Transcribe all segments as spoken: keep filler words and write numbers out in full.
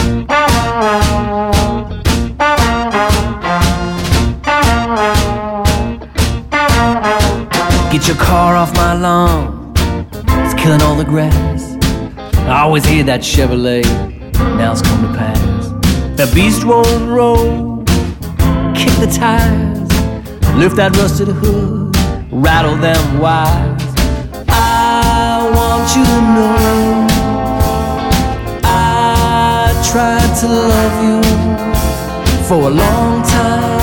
Get your car off my lawn, it's killing all the grass. I always hear that Chevrolet, now it's come to pass. The beast won't roll, kick the tires, lift that rusted hood, rattle them wires. I want you to know I tried to love you for a long time.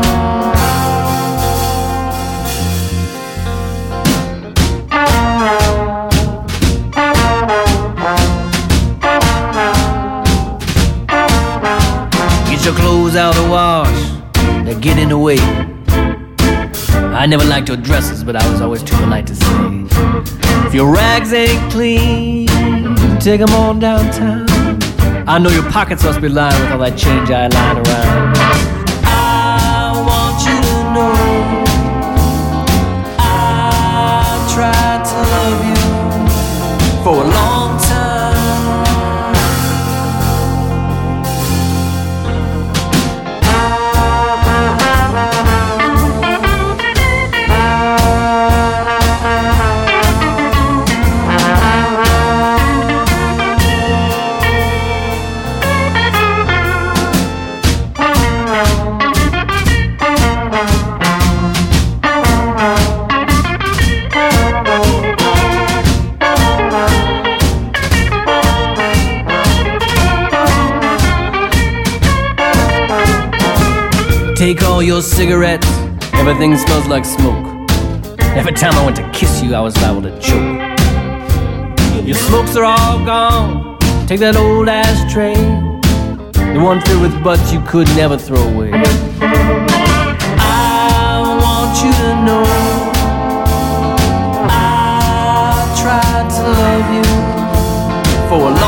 Get your clothes out of the wash, they're getting away. I never liked your dresses, but I was always too polite to say, if your rags ain't clean, take them on downtown. I know your pockets must be lined with all that change I lying around. I want you to know I tried to love you for a long time. Take all your cigarettes, everything smells like smoke. Every time I went to kiss you, I was liable to choke. Your smokes are all gone, take that old ashtray, the one filled with butts you could never throw away. I want you to know I tried to love you for a long